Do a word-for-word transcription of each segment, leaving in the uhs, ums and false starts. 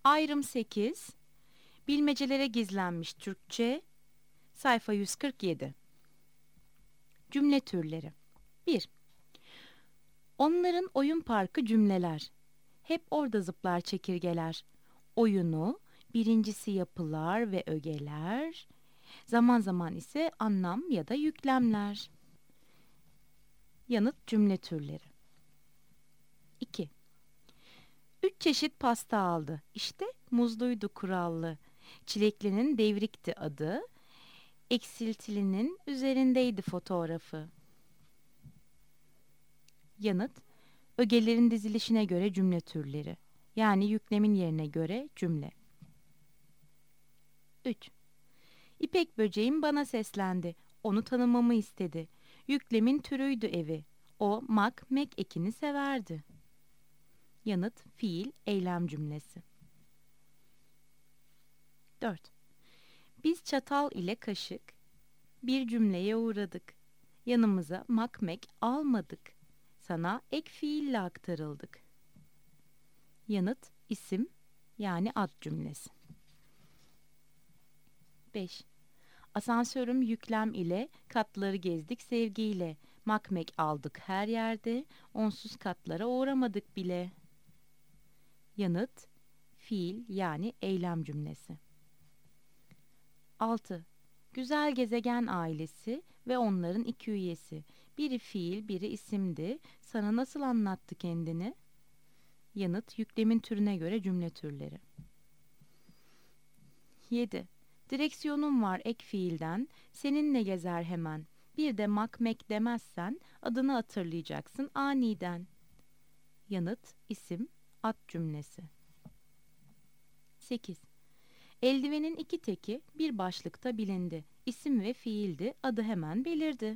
Ayrım sekiz. Bilmecelere gizlenmiş Türkçe. Sayfa yüz kırk yedi. Cümle türleri. bir. Onların oyun parkı cümleler. Hep orada zıplar çekirgeler. Oyunu, birincisi yapılar ve ögeler, zaman zaman ise anlam ya da yüklemler. Yanıt cümle türleri. iki. Üç çeşit pasta aldı. İşte muzluydu kurallı. Çileklinin devrikti adı. Eksiltilinin üzerindeydi fotoğrafı. Yanıt, ögelerin dizilişine göre cümle türleri. Yani yüklemin yerine göre cümle. üç. İpek böceğim bana seslendi. Onu tanımamı istedi. Yüklemin türüydü evi. O mak mek ekini severdi. Yanıt, fiil, eylem cümlesi. dört. Biz çatal ile kaşık bir cümleye uğradık. Yanımıza makmek almadık. Sana ek fiille aktarıldık. Yanıt, isim yani ad cümlesi. beş. Asansörüm yüklem ile katları gezdik sevgiyle. Makmek aldık her yerde. Onsuz katlara uğramadık bile. Yanıt, fiil yani eylem cümlesi. altı. Güzel gezegen ailesi ve onların iki üyesi. Biri fiil, biri isimdi. Sana nasıl anlattı kendini? Yanıt, yüklemin türüne göre cümle türleri. yedi. Direksiyonum var ek fiilden. Seninle gezer hemen. Bir de makmek demezsen adını hatırlayacaksın aniden. Yanıt, isim, ad cümlesi. sekiz. Eldivenin iki teki bir başlıkta bilindi. İsim ve fiildi, adı hemen belirdi.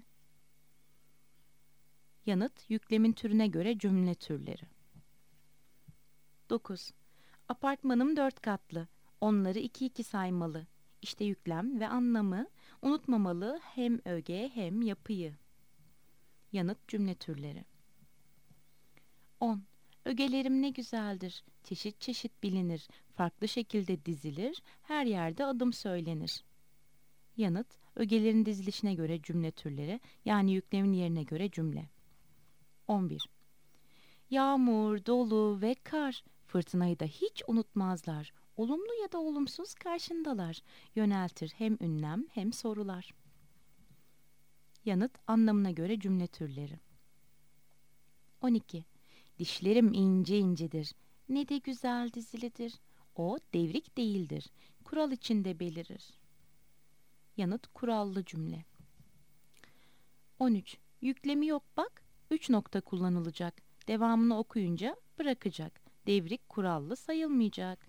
Yanıt, yüklemin türüne göre cümle türleri. dokuz. Apartmanım dört katlı. Onları iki iki saymalı. İşte yüklem ve anlamı, unutmamalı hem öge hem yapıyı. Yanıt, cümle türleri. on. Ögelerim ne güzeldir. Çeşit çeşit bilinir. Farklı şekilde dizilir. Her yerde adım söylenir. Yanıt, ögelerin dizilişine göre cümle türleri, yani yüklemin yerine göre cümle. on bir. Yağmur, dolu ve kar, fırtınayı da hiç unutmazlar. Olumlu ya da olumsuz karşındalar. Yöneltir hem ünlem hem sorular. Yanıt, anlamına göre cümle türleri. on iki. Dişlerim ince incedir. Ne de güzel dizilidir. O devrik değildir. Kural içinde belirir. Yanıt, kurallı cümle. on üç. Yüklemi yok bak. üç nokta kullanılacak. Devamını okuyunca bırakacak. Devrik kurallı sayılmayacak.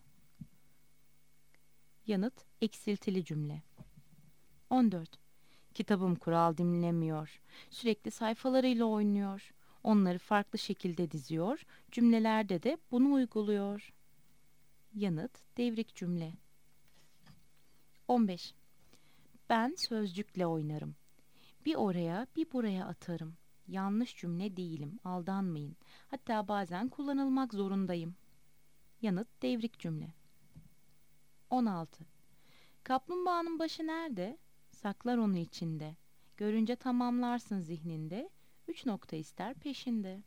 Yanıt, eksiltili cümle. on dört. Kitabım kural dinlemiyor. Sürekli sayfalarıyla oynuyor. Onları farklı şekilde diziyor. Cümlelerde de bunu uyguluyor. Yanıt, devrik cümle. on beş. Ben sözcükle oynarım. Bir oraya bir buraya atarım. Yanlış cümle değilim, aldanmayın. Hatta bazen kullanılmak zorundayım. Yanıt, devrik cümle. on altı. Kaplumbağanın başı nerede? Saklar onu içinde. Görünce tamamlarsın zihninde. Üç nokta ister peşinde.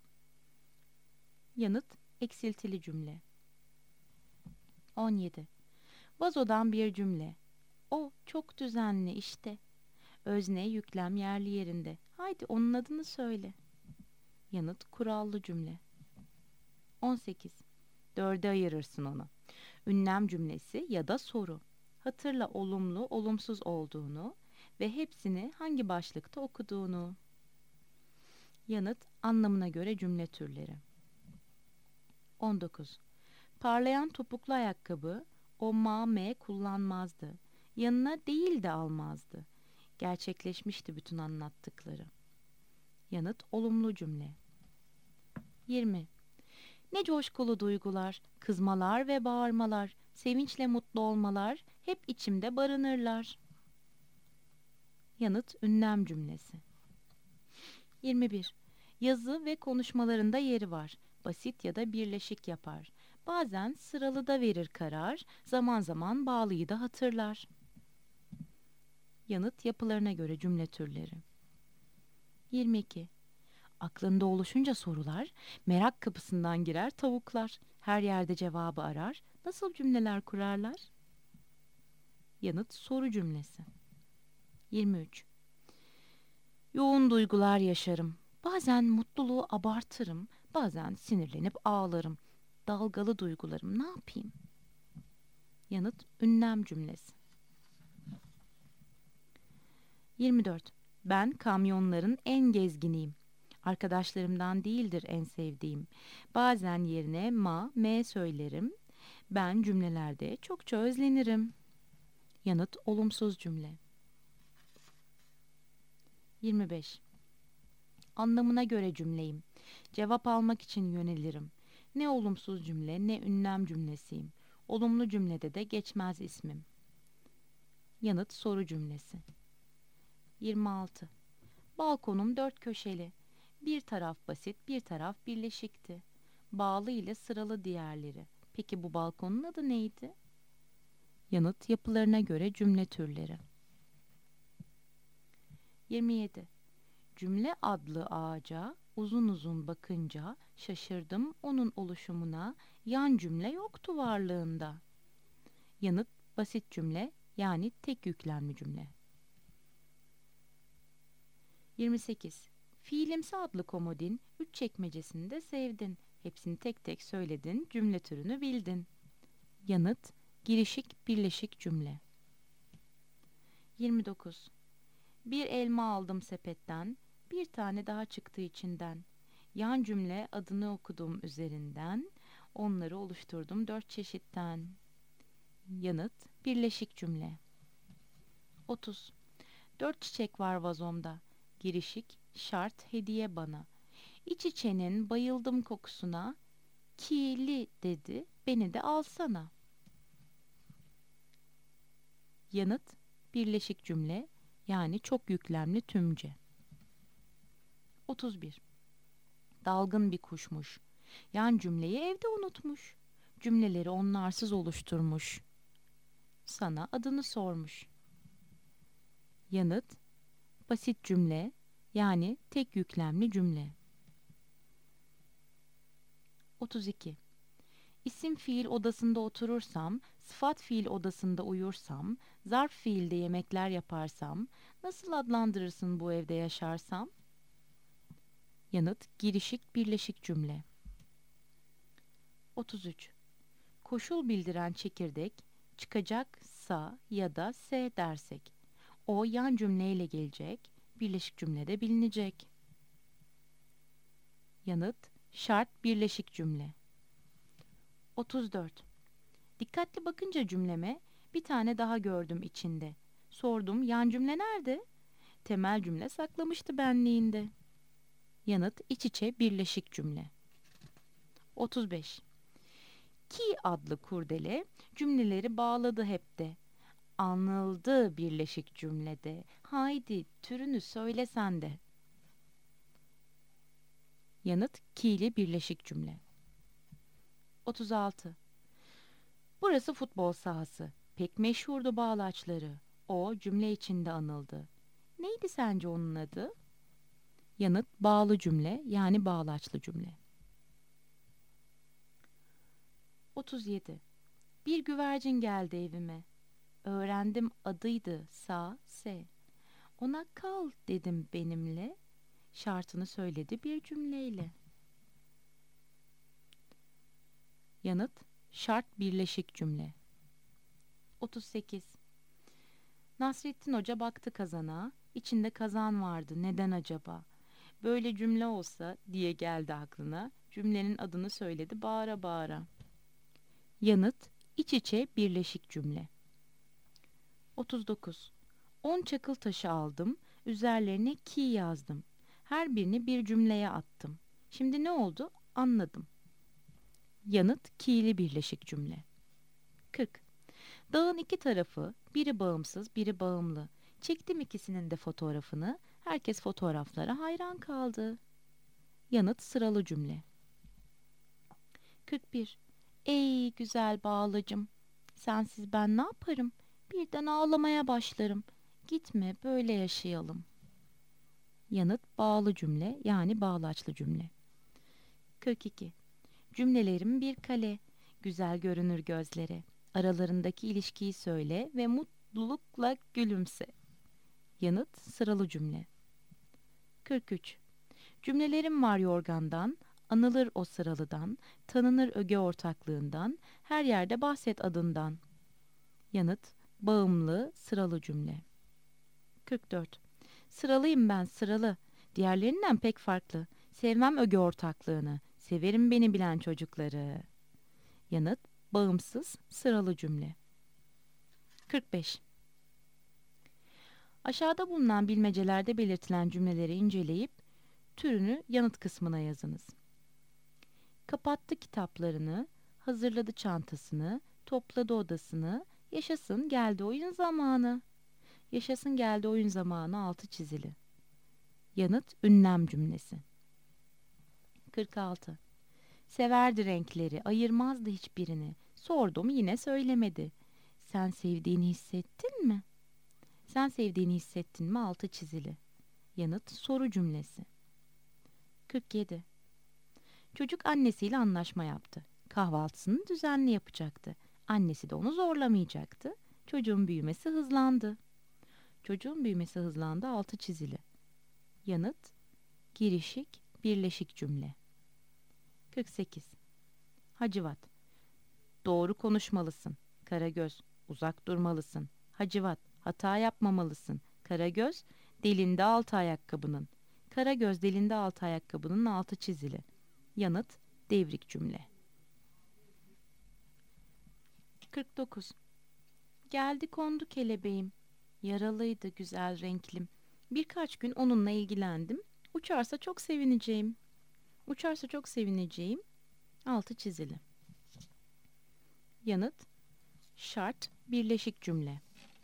Yanıt, eksiltili cümle. on yedi. Vazodan bir cümle. O çok düzenli işte. Özne, yüklem yerli yerinde. Haydi onun adını söyle. Yanıt, kurallı cümle. on sekiz. Dörde ayırırsın onu. Ünlem cümlesi ya da soru. Hatırla olumlu, olumsuz olduğunu ve hepsini hangi başlıkta okuduğunu. Yanıt, anlamına göre cümle türleri. on dokuz. Parlayan topuklu ayakkabı o ma me kullanmazdı. Yanına değil de almazdı. Gerçekleşmişti bütün anlattıkları. Yanıt, olumlu cümle. yirmi. Ne coşkulu duygular, kızmalar ve bağırmalar, sevinçle mutlu olmalar hep içimde barınırlar. Yanıt, ünlem cümlesi. yirmi bir. Yazı ve konuşmalarında yeri var. Basit ya da birleşik yapar. Bazen sıralı da verir karar, zaman zaman bağlıyı da hatırlar. Yanıt yapılarına göre cümle türleri. yirmi iki. Aklında oluşunca sorular, merak kapısından girer tavuklar. Her yerde cevabı arar. Nasıl cümleler kurarlar? Yanıt soru cümlesi. yirmi üç. Yoğun duygular yaşarım. Bazen mutluluğu abartırım, bazen sinirlenip ağlarım. Dalgalı duygularım, ne yapayım? Yanıt ünlem cümlesi. yirmi dört. Ben kamyonların en gezginiyim. Arkadaşlarımdan değildir en sevdiğim. Bazen yerine ma, me söylerim. Ben cümlelerde çokça özlenirim. Yanıt olumsuz cümle. yirmi beş. Anlamına göre cümleyim. Cevap almak için yönelirim. Ne olumsuz cümle ne ünlem cümlesiyim. Olumlu cümlede de geçmez ismim. Yanıt soru cümlesi. yirmi altı. Balkonum dört köşeli. Bir taraf basit, bir taraf birleşikti. Bağlı ile sıralı diğerleri. Peki bu balkonun adı neydi? Yanıt yapılarına göre cümle türleri. yirmi yedi. Cümle adlı ağaca uzun uzun bakınca şaşırdım onun oluşumuna, yan cümle yoktu varlığında. Yanıt basit cümle yani tek yüklemli cümle. yirmi sekiz. Fiilimsi adlı komodin üç çekmecesini de sevdin. Hepsini tek tek söyledin, cümle türünü bildin. Yanıt girişik birleşik cümle. yirmi dokuz. Bir elma aldım sepetten, bir tane daha çıktı içinden. Yan cümle adını okudum üzerinden, onları oluşturdum dört çeşitten. Yanıt birleşik cümle. otuz. Dört çiçek var vazomda. Girişik şart hediye bana. İç içenin bayıldım kokusuna. Kili dedi beni de alsana. Yanıt birleşik cümle yani çok yüklemli tümce. otuz bir. Dalgın bir kuşmuş. Yan cümleyi evde unutmuş. Cümleleri onlarsız oluşturmuş. Sana adını sormuş. Yanıt basit cümle yani tek yüklemli cümle. otuz iki. İsim fiil odasında oturursam, sıfat fiil odasında uyursam, zarf fiilde yemekler yaparsam, nasıl adlandırırsın bu evde yaşarsam? Yanıt girişik birleşik cümle. otuz üç. Koşul bildiren çekirdek çıkacaksa ya da s dersek, o yan cümleyle gelecek, birleşik cümlede bilinecek. Yanıt şart birleşik cümle. otuz dört. Dikkatli bakınca cümleme bir tane daha gördüm içinde. Sordum yan cümle nerede? Temel cümle saklamıştı benliğinde. Yanıt iç içe birleşik cümle. otuz beş. Ki adlı kurdele cümleleri bağladı hep de. Anıldı birleşik cümlede. Haydi türünü söylesen de. Yanıt ki'li birleşik cümle. otuz altı. Burası futbol sahası. Pek meşhurdu bağlaçları. O cümle içinde anıldı. Neydi sence onun adı? Yanıt bağlı cümle yani bağlaçlı cümle. otuz yedi. Bir güvercin geldi evime. Öğrendim adıydı sa se. Ona kal dedim benimle. Şartını söyledi bir cümleyle. Yanıt şart birleşik cümle. otuz sekiz. Nasrettin Hoca baktı kazana. İçinde kazan vardı. Neden acaba? Böyle cümle olsa diye geldi aklına. Cümlenin adını söyledi bağıra bağıra. Yanıt iç içe birleşik cümle. otuz dokuz. on çakıl taşı aldım. Üzerlerine ki yazdım. Her birini bir cümleye attım. Şimdi ne oldu? Anladım. Yanıt ki'li birleşik cümle. kırk. Dağın iki tarafı, biri bağımsız, biri bağımlı. Çektim ikisinin de fotoğrafını. Herkes fotoğraflara hayran kaldı. Yanıt sıralı cümle. kırk bir. Ey güzel bağlacım, sensiz ben ne yaparım? Birden ağlamaya başlarım. Gitme, böyle yaşayalım. Yanıt bağlı cümle, yani bağlaçlı cümle. kırk iki. Cümlelerim bir kale, güzel görünür gözlere. Aralarındaki ilişkiyi söyle ve mutlulukla gülümse. Yanıt sıralı cümle. kırk üç. Cümlelerim var yorgandan, anılır o sıralıdan, tanınır öge ortaklığından, her yerde bahset adından. Yanıt bağımlı sıralı cümle. kırk dört. Sıralıyım ben sıralı, diğerlerinden pek farklı. Sevmem öge ortaklığını, severim beni bilen çocukları. Yanıt bağımsız sıralı cümle. kırk beş. Aşağıda bulunan bilmecelerde belirtilen cümleleri inceleyip türünü yanıt kısmına yazınız. Kapattı kitaplarını, hazırladı çantasını, topladı odasını, yaşasın geldi oyun zamanı. Yaşasın geldi oyun zamanı altı çizili. Yanıt ünlem cümlesi. kırk altı. Severdi renkleri, ayırmazdı hiçbirini. Sordum yine söylemedi. Sen sevdiğini hissettin mi? Sen sevdiğini hissettin mi? Altı çizili. Yanıt soru cümlesi. kırk yedi. Çocuk annesiyle anlaşma yaptı. Kahvaltısını düzenli yapacaktı. Annesi de onu zorlamayacaktı. Çocuğun büyümesi hızlandı. Çocuğun büyümesi hızlandı. Altı çizili. Yanıt girişik, birleşik cümle. kırk sekiz. Hacivat. Doğru konuşmalısın. Karagöz. Uzak durmalısın. Hacivat. Hata yapmamalısın. Karagöz. Delinde altı ayakkabının. Karagöz delinde altı ayakkabının altı çizili. Yanıt devrik cümle. kırk dokuz. Geldi kondu kelebeğim. Yaralıydı güzel renklim. Birkaç gün onunla ilgilendim. Uçarsa çok sevineceğim. Uçarsa çok sevineceğim. Altı çizili. Yanıt şart birleşik cümle.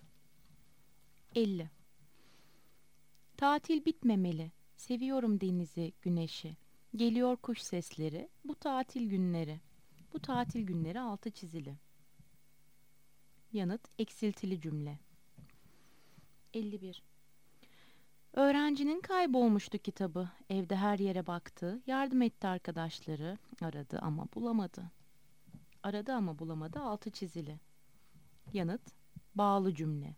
elli. Tatil bitmemeli. Seviyorum denizi, güneşi. Geliyor kuş sesleri. Bu tatil günleri. Bu tatil günleri altı çizili. Yanıt eksiltili cümle. elli bir. Öğrencinin kaybolmuştu kitabı. Evde her yere baktı. Yardım etti arkadaşları. Aradı ama bulamadı. Aradı ama bulamadı. Altı çizili. Yanıt bağlı cümle.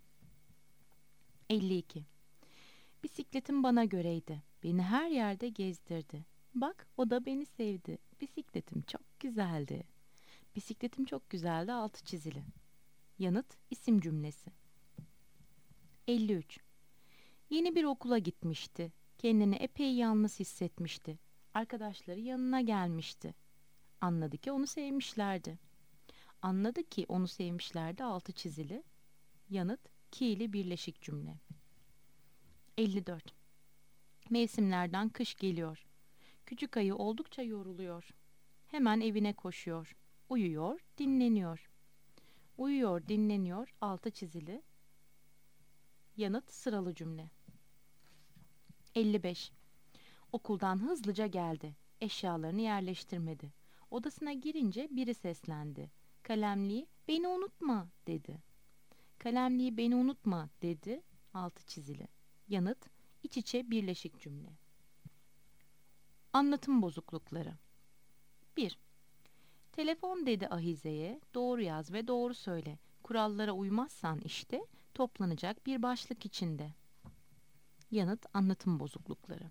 elli iki. Bisikletim bana göreydi. Beni her yerde gezdirdi. Bak o da beni sevdi. Bisikletim çok güzeldi. Bisikletim çok güzeldi. Altı çizili. Yanıt isim cümlesi. elli üç. Yeni bir okula gitmişti. Kendini epey yalnız hissetmişti. Arkadaşları yanına gelmişti. Anladı ki onu sevmişlerdi. Anladı ki onu sevmişlerdi. Altı çizili. Yanıt ki'li birleşik cümle. elli dört. Mevsimlerden kış geliyor. Küçük ayı oldukça yoruluyor. Hemen evine koşuyor. Uyuyor, dinleniyor. Uyuyor, dinleniyor. Altı çizili. Yanıt sıralı cümle. elli beş. Okuldan hızlıca geldi. Eşyalarını yerleştirmedi. Odasına girince biri seslendi. Kalemliği beni unutma dedi. Kalemliği beni unutma dedi. Altı çizili. Yanıt iç içe birleşik cümle. Anlatım bozuklukları. bir. Telefon dedi Ahize'ye. Doğru yaz ve doğru söyle. Kurallara uymazsan işte toplanacak bir başlık içinde. Yanıt anlatım bozuklukları.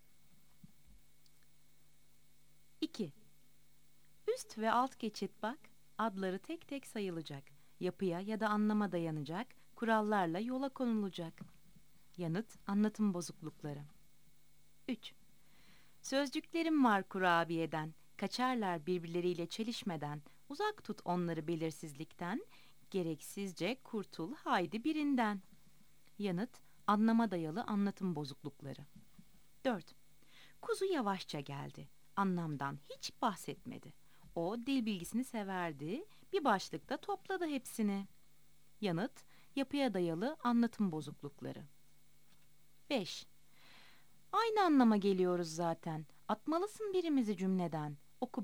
iki. Üst ve alt geçit bak. Adları tek tek sayılacak. Yapıya ya da anlama dayanacak. Kurallarla yola konulacak. Yanıt anlatım bozuklukları. üç. Sözcüklerim var kurabiyeden. Kaçarlar birbirleriyle çelişmeden. Uzak tut onları belirsizlikten. Gereksizce kurtul haydi birinden. Yanıt anlama dayalı anlatım bozuklukları. dört. Kuzu yavaşça geldi. Anlamdan hiç bahsetmedi. O dil bilgisini severdi. Bir başlıkta topladı hepsini. Yanıt yapıya dayalı anlatım bozuklukları. beş. Aynı anlama geliyoruz zaten. Atmalısın birimizi cümleden. Oku bak,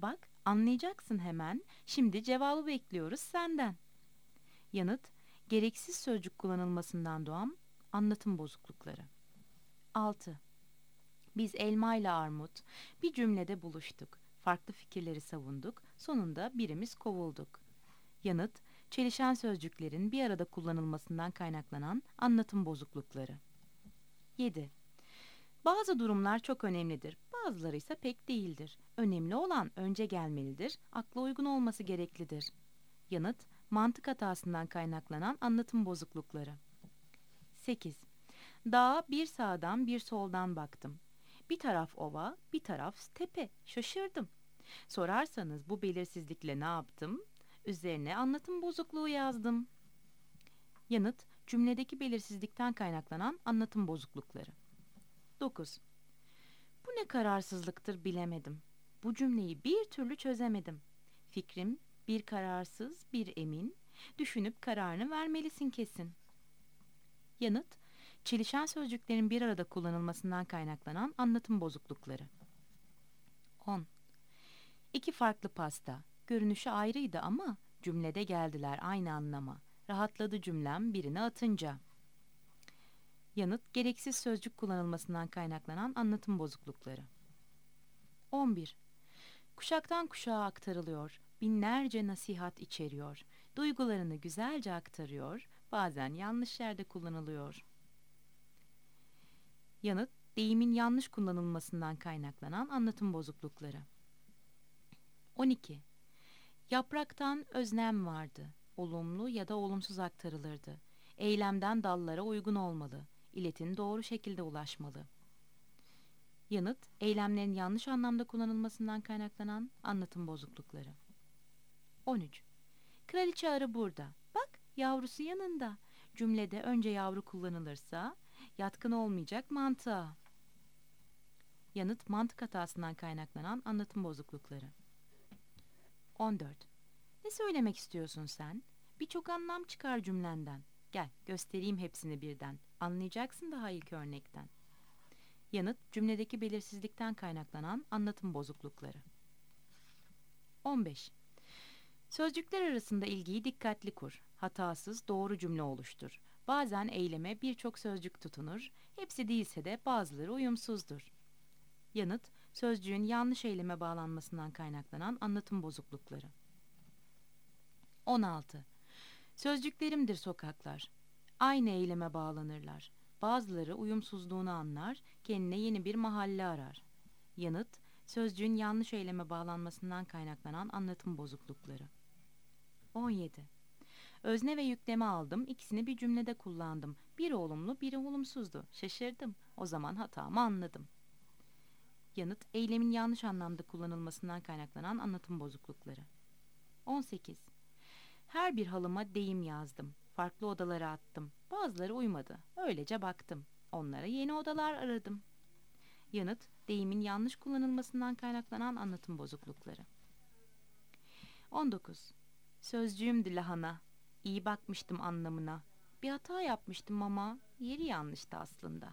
Anlayacaksın hemen. Şimdi cevabı bekliyoruz senden. Yanıt, gereksiz sözcük kullanılmasından doğan anlatım bozuklukları. altı. Biz elma ile armut bir cümlede buluştuk. Farklı fikirleri savunduk. Sonunda birimiz kovulduk. Yanıt, çelişen sözcüklerin bir arada kullanılmasından kaynaklanan anlatım bozuklukları. yedi. Bazı durumlar çok önemlidir. Bazıları ise pek değildir. Önemli olan önce gelmelidir. Akla uygun olması gereklidir. Yanıt, mantık hatasından kaynaklanan anlatım bozuklukları. sekiz. Dağa bir sağdan bir soldan baktım. Bir taraf ova, bir taraf tepe. Şaşırdım. Sorarsanız bu belirsizlikle ne yaptım? Üzerine anlatım bozukluğu yazdım. Yanıt, cümledeki belirsizlikten kaynaklanan anlatım bozuklukları. dokuz. Bu ne kararsızlıktır bilemedim. Bu cümleyi bir türlü çözemedim. Fikrim bir kararsız, bir emin. Düşünüp kararını vermelisin kesin. Yanıt, çelişen sözcüklerin bir arada kullanılmasından kaynaklanan anlatım bozuklukları. on. İki farklı pasta. Görünüşü ayrıydı ama cümlede geldiler aynı anlama. Rahatladı cümlem birini atınca. Yanıt, gereksiz sözcük kullanılmasından kaynaklanan anlatım bozuklukları. on bir. Kuşaktan kuşağa aktarılıyor, binlerce nasihat içeriyor, duygularını güzelce aktarıyor, bazen yanlış yerde kullanılıyor. Yanıt, deyimin yanlış kullanılmasından kaynaklanan anlatım bozuklukları. on iki. Yapraktan öznem vardı, olumlu ya da olumsuz aktarılırdı. Eylemden dallara uygun olmalı, iletin doğru şekilde ulaşmalı. Yanıt, eylemlerin yanlış anlamda kullanılmasından kaynaklanan anlatım bozuklukları. on üç. Kraliçe arı burada. Bak, yavrusu yanında. Cümlede önce yavru kullanılırsa yatkın olmayacak mantığa. Yanıt, mantık hatasından kaynaklanan anlatım bozuklukları. on dört. Ne söylemek istiyorsun sen? Birçok anlam çıkar cümlenden. Gel, göstereyim hepsini birden. Anlayacaksın daha ilk örnekten. Yanıt, cümledeki belirsizlikten kaynaklanan anlatım bozuklukları. on beş. Sözcükler arasında ilgiyi dikkatli kur. Hatasız doğru cümle oluştur. Bazen eyleme birçok sözcük tutunur. Hepsi değilse de bazıları uyumsuzdur. Yanıt, sözcüğün yanlış eyleme bağlanmasından kaynaklanan anlatım bozuklukları. on altı. Sözcüklerimdir sokaklar. Aynı eyleme bağlanırlar. Bazıları uyumsuzluğunu anlar, kendine yeni bir mahalle arar. Yanıt, sözcüğün yanlış eyleme bağlanmasından kaynaklanan anlatım bozuklukları. on yedi. Özne ve yükleme aldım, ikisini bir cümlede kullandım. Biri olumlu, biri olumsuzdu. Şaşırdım. O zaman hatamı anladım. Yanıt, eylemin yanlış anlamda kullanılmasından kaynaklanan anlatım bozuklukları. on sekiz. Her bir halıma deyim yazdım. Farklı odalara attım. Bazıları uymadı. Öylece baktım. Onlara yeni odalar aradım. Yanıt, deyimin yanlış kullanılmasından kaynaklanan anlatım bozuklukları. on dokuz. Sözcüğümdü lahana. İyi bakmıştım anlamına. Bir hata yapmıştım ama yeri yanlıştı aslında.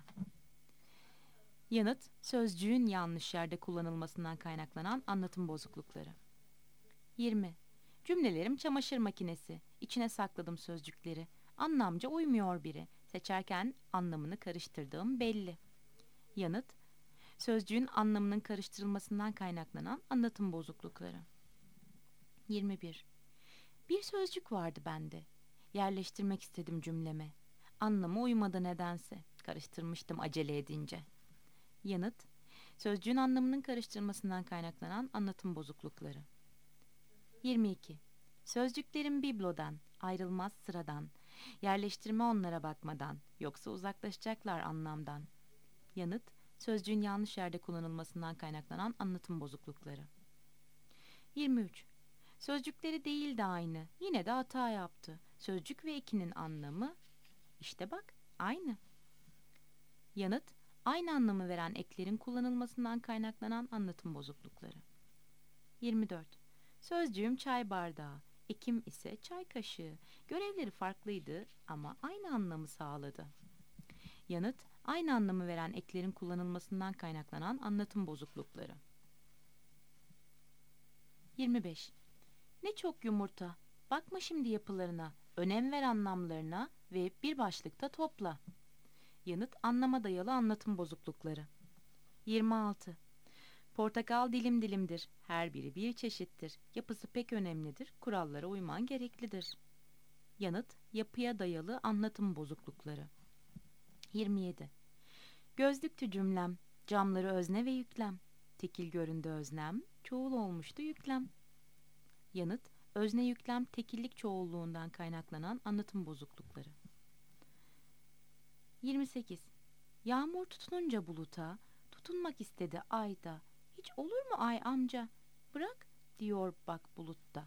Yanıt, sözcüğün yanlış yerde kullanılmasından kaynaklanan anlatım bozuklukları. yirmi. Cümlelerim çamaşır makinesi. İçine sakladım sözcükleri. Anlamca uymuyor biri. Seçerken anlamını karıştırdığım belli. Yanıt, sözcüğün anlamının karıştırılmasından kaynaklanan anlatım bozuklukları. yirmi bir. Bir sözcük vardı bende. Yerleştirmek istedim cümleme. Anlamı uymadı nedense. Karıştırmıştım acele edince. Yanıt, sözcüğün anlamının karıştırılmasından kaynaklanan anlatım bozuklukları. yirmi iki. Sözcüklerim biblodan, ayrılmaz sıradan. Yerleştirme onlara bakmadan, yoksa uzaklaşacaklar anlamdan. Yanıt, sözcüğün yanlış yerde kullanılmasından kaynaklanan anlatım bozuklukları. yirmi üç. Sözcükleri değil de aynı, yine de hata yaptı. Sözcük ve ekinin anlamı, işte bak, aynı. Yanıt, aynı anlamı veren eklerin kullanılmasından kaynaklanan anlatım bozuklukları. yirmi dört. Sözcüğüm çay bardağı, ekim ise çay kaşığı. Görevleri farklıydı ama aynı anlamı sağladı. Yanıt, aynı anlamı veren eklerin kullanılmasından kaynaklanan anlatım bozuklukları. yirmi beş. Ne çok yumurta. Bakma şimdi yapılarına, önem ver anlamlarına ve bir başlıkta topla. Yanıt anlama dayalı anlatım bozuklukları. yirmi altı. Portakal dilim dilimdir. Her biri bir çeşittir. Yapısı pek önemlidir. Kurallara uyman gereklidir. Yanıt yapıya dayalı anlatım bozuklukları. yirmi yedi. Gözlüktü cümlem. Camları özne ve yüklem. Tekil göründü öznem. Çoğul olmuştu yüklem. Yanıt özne yüklem tekillik çoğulluğundan kaynaklanan anlatım bozuklukları. yirmi sekiz. Yağmur tutununca buluta, tutunmak istedi ayda. Hiç olur mu ay amca? Bırak diyor bak bulutta.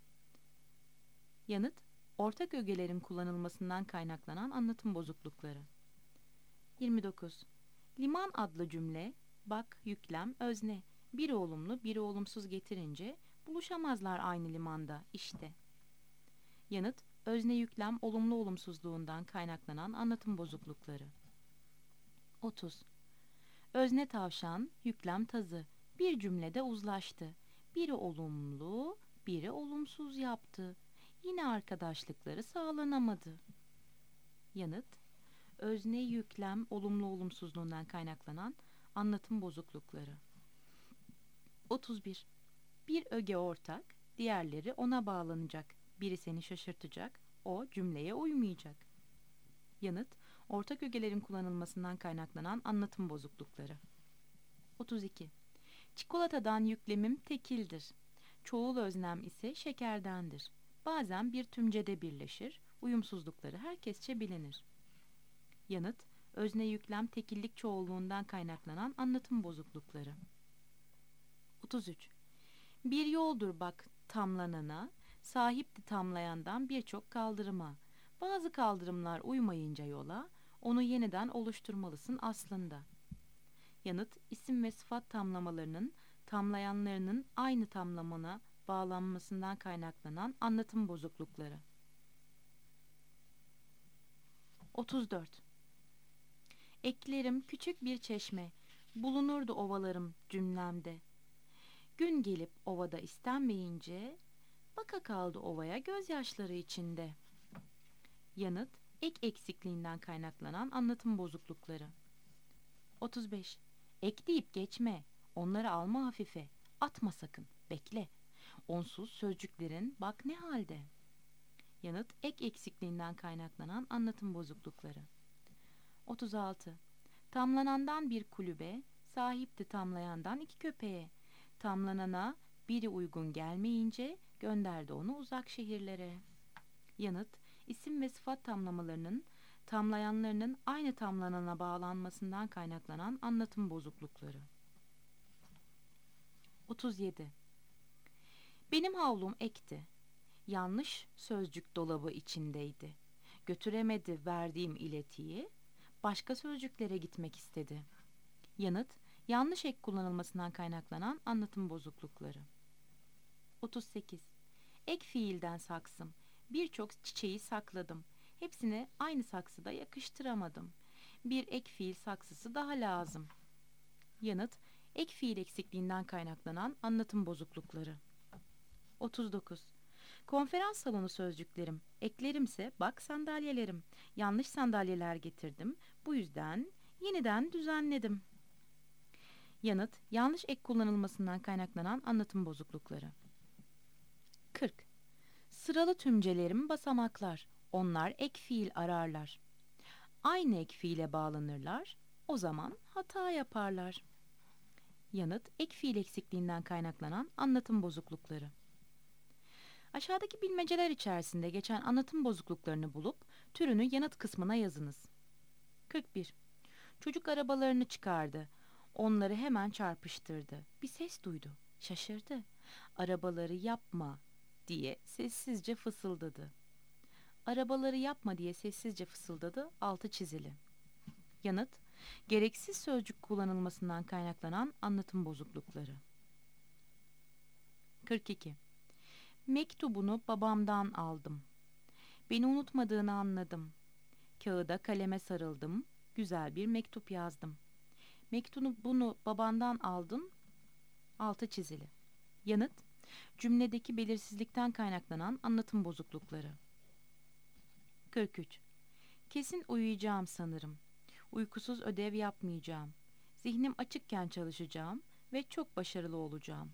Yanıt ortak ögelerin kullanılmasından kaynaklanan anlatım bozuklukları. yirmi dokuz. Liman adlı cümle, bak yüklem özne. Biri olumlu, biri olumsuz getirince buluşamazlar aynı limanda işte. Yanıt özne yüklem olumlu olumsuzluğundan kaynaklanan anlatım bozuklukları. otuz. Özne tavşan, yüklem tazı. Bir cümlede uzlaştı. Biri olumlu, biri olumsuz yaptı. Yine arkadaşlıkları sağlanamadı. Yanıt özne yüklem olumlu olumsuzluğundan kaynaklanan anlatım bozuklukları. otuz bir. Bir öge ortak, diğerleri ona bağlanacak. Biri seni şaşırtacak, o cümleye uymayacak. Yanıt ortak ögelerin kullanılmasından kaynaklanan anlatım bozuklukları. otuz iki. Çikolatadan yüklemim tekildir. Çoğul öznem ise şekerdendir. Bazen bir tümcede birleşir, uyumsuzlukları herkesçe bilinir. Yanıt özne yüklem tekillik çoğulluğundan kaynaklanan anlatım bozuklukları. otuz üç. Bir yoldur bak tamlanana, sahipti tamlayandan birçok kaldırıma. Bazı kaldırımlar uymayınca yola, onu yeniden oluşturmalısın aslında. Yanıt isim ve sıfat tamlamalarının tamlayanlarının aynı tamlamana bağlanmasından kaynaklanan anlatım bozuklukları. otuz dört. Eklerim küçük bir çeşme, bulunurdu ovalarım cümlemde. Gün gelip ovada istenmeyince, baka kaldı ovaya gözyaşları içinde. Yanıt ek eksikliğinden kaynaklanan anlatım bozuklukları. otuz beş. Ek deyip geçme, onları alma hafife, atma sakın, bekle. Onsuz sözcüklerin bak ne halde. Yanıt ek eksikliğinden kaynaklanan anlatım bozuklukları. otuz altı. Tamlanandan bir kulübe, sahipti tamlayandan iki köpeğe. Tamlanana biri uygun gelmeyince gönderdi onu uzak şehirlere. Yanıt isim ve sıfat tamlamalarının tamlayanlarının aynı tamlanana bağlanmasından kaynaklanan anlatım bozuklukları. otuz yedi. Benim havlum ekti. Yanlış sözcük dolabı içindeydi. Götüremedi verdiğim iletiyi, başka sözcüklere gitmek istedi. Yanıt yanlış ek kullanılmasından kaynaklanan anlatım bozuklukları. otuz sekiz. Ek fiilden saksım. Birçok çiçeği sakladım. Hepsini aynı saksıda yakıştıramadım. Bir ek fiil saksısı daha lazım. Yanıt ek fiil eksikliğinden kaynaklanan anlatım bozuklukları. otuz dokuz. Konferans salonu sözcüklerim. Eklerimse bak sandalyelerim. Yanlış sandalyeler getirdim. Bu yüzden yeniden düzenledim. Yanıt yanlış ek kullanılmasından kaynaklanan anlatım bozuklukları. kırk. Sıralı tümcelerim basamaklar. Onlar ek fiil ararlar. Aynı ek fiile bağlanırlar. O zaman hata yaparlar. Yanıt ek fiil eksikliğinden kaynaklanan anlatım bozuklukları. Aşağıdaki bilmeceler içerisinde geçen anlatım bozukluklarını bulup türünü yanıt kısmına yazınız. kırk bir. Çocuk arabalarını çıkardı. Onları hemen çarpıştırdı. Bir ses duydu. Şaşırdı. Arabaları yapma diye sessizce fısıldadı. Arabaları yapma diye sessizce fısıldadı. Altı çizili. Yanıt gereksiz sözcük kullanılmasından kaynaklanan anlatım bozuklukları. kırk iki. Mektubunu babamdan aldım. Beni unutmadığını anladım. Kağıda kaleme sarıldım. Güzel bir mektup yazdım. Mektubunu babandan aldın. Altı çizili. Yanıt Cümledeki belirsizlikten kaynaklanan anlatım bozuklukları. kırk üç. Kesin uyuyacağım sanırım. Uykusuz ödev yapmayacağım. Zihnim açıkken çalışacağım ve çok başarılı olacağım.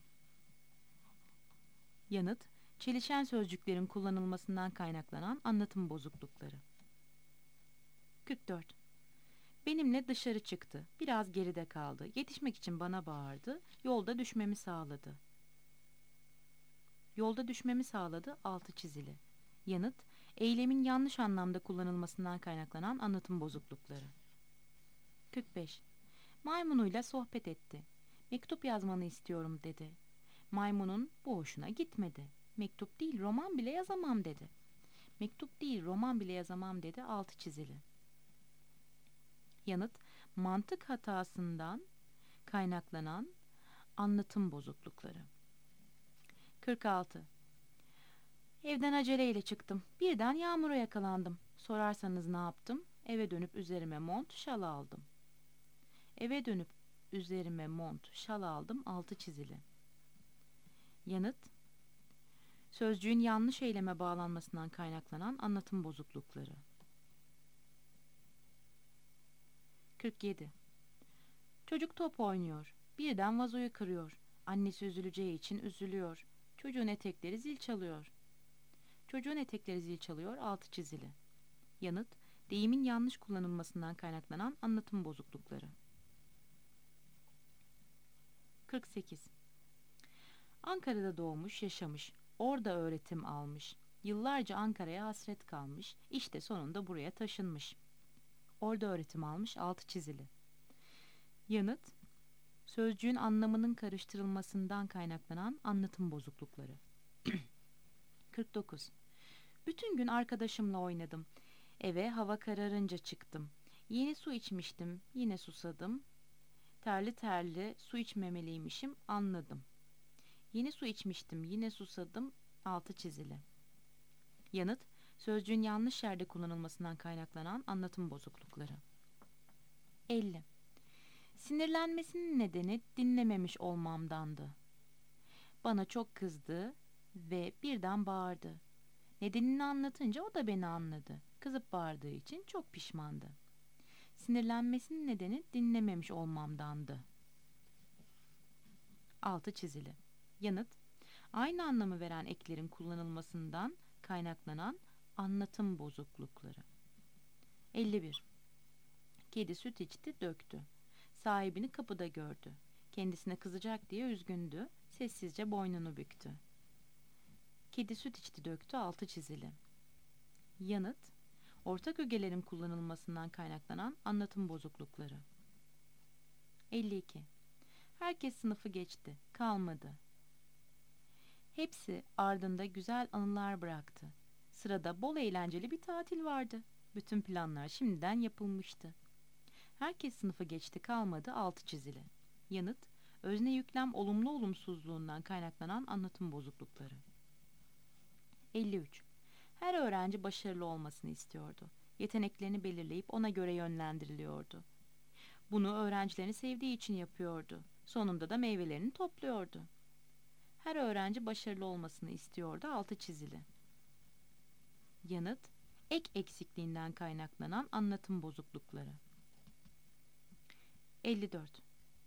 Yanıt, çelişen sözcüklerin kullanılmasından kaynaklanan anlatım bozuklukları. kırk dört. Benimle dışarı çıktı. Biraz geride kaldı. Yetişmek için bana bağırdı. Yolda düşmemi sağladı. Yolda düşmemi sağladı, altı çizili. Yanıt, eylemin yanlış anlamda kullanılmasından kaynaklanan anlatım bozuklukları. kırk beş. Maymunuyla sohbet etti. Mektup yazmanı istiyorum dedi. Maymunun bu hoşuna gitmedi. Mektup değil, roman bile yazamam dedi. Mektup değil, roman bile yazamam dedi, altı çizili. Yanıt, mantık hatasından kaynaklanan anlatım bozuklukları. kırk altı. Evden aceleyle çıktım. Birden yağmura yakalandım. Sorarsanız ne yaptım? Eve dönüp üzerime mont, şal aldım. Eve dönüp üzerime mont, şal aldım, altı çizili. Yanıt, sözcüğün yanlış eyleme bağlanmasından kaynaklanan anlatım bozuklukları. kırk yedi. Çocuk top oynuyor. Birden vazoyu kırıyor. Annesi üzüleceği için üzülüyor. Çocuğun etekleri zil çalıyor. Çocuğun etekleri zil çalıyor, altı çizili. Yanıt, deyimin yanlış kullanılmasından kaynaklanan anlatım bozuklukları. kırk sekiz. Ankara'da doğmuş, yaşamış. Orada öğretim almış. Yıllarca Ankara'ya hasret kalmış. İşte sonunda buraya taşınmış. Orada öğretim almış, altı çizili. Yanıt, sözcüğün anlamının karıştırılmasından kaynaklanan anlatım bozuklukları. kırk dokuz. Bütün gün arkadaşımla oynadım. Eve hava kararınca çıktım. Yeni su içmiştim, yine susadım. Terli terli su içmemeliymişim, anladım. Yeni su içmiştim, yine susadım, altı çizili. Yanıt, sözcüğün yanlış yerde kullanılmasından kaynaklanan anlatım bozuklukları. elli. Sinirlenmesinin nedeni dinlememiş olmamdandı. Bana çok kızdı ve birden bağırdı. Nedenini anlatınca o da beni anladı. Kızıp bağırdığı için çok pişmandı. Sinirlenmesinin nedeni dinlememiş olmamdandı. Altı çizili. Yanıt, aynı anlamı veren eklerin kullanılmasından kaynaklanan anlatım bozuklukları. elli bir. Kedi süt içti, döktü. Sahibini kapıda gördü. Kendisine kızacak diye üzgündü. Sessizce boynunu büktü. Kedi süt içti, döktü, altı çizili. Yanıt, ortak ögelerin kullanılmasından kaynaklanan anlatım bozuklukları. elli iki. Herkes sınıfı geçti, kalmadı. Hepsi ardında güzel anılar bıraktı. Sırada bol eğlenceli bir tatil vardı. Bütün planlar şimdiden yapılmıştı. Herkes sınıfı geçti, kalmadı, altı çizili. Yanıt, özne yüklem olumlu olumsuzluğundan kaynaklanan anlatım bozuklukları. elli üç. Her öğrenci başarılı olmasını istiyordu. Yeteneklerini belirleyip ona göre yönlendiriliyordu. Bunu öğrencilerini sevdiği için yapıyordu. Sonunda da meyvelerini topluyordu. Her öğrenci başarılı olmasını istiyordu, altı çizili. Yanıt, ek eksikliğinden kaynaklanan anlatım bozuklukları. elli dört.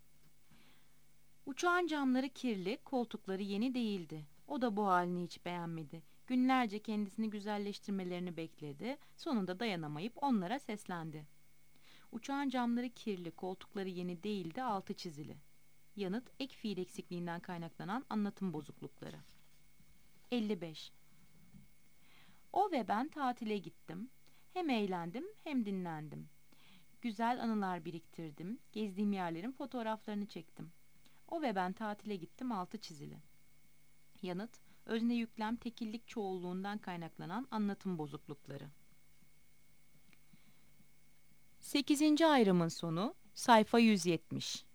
Uçağın camları kirli, koltukları yeni değildi. O da bu halini hiç beğenmedi. Günlerce kendisini güzelleştirmelerini bekledi. Sonunda dayanamayıp onlara seslendi. Uçağın camları kirli, koltukları yeni değildi, altı çizili. Yanıt, ek fiil eksikliğinden kaynaklanan anlatım bozuklukları. elli beş. O ve ben tatile gittim. Hem eğlendim hem dinlendim. Güzel anılar biriktirdim. Gezdiğim yerlerin fotoğraflarını çektim. O ve ben tatile gittim, altı çizili. Yanıt, özne yüklem tekillik çoğulluğundan kaynaklanan anlatım bozuklukları. sekizinci ayrımın sonu, sayfa yüz yetmiş.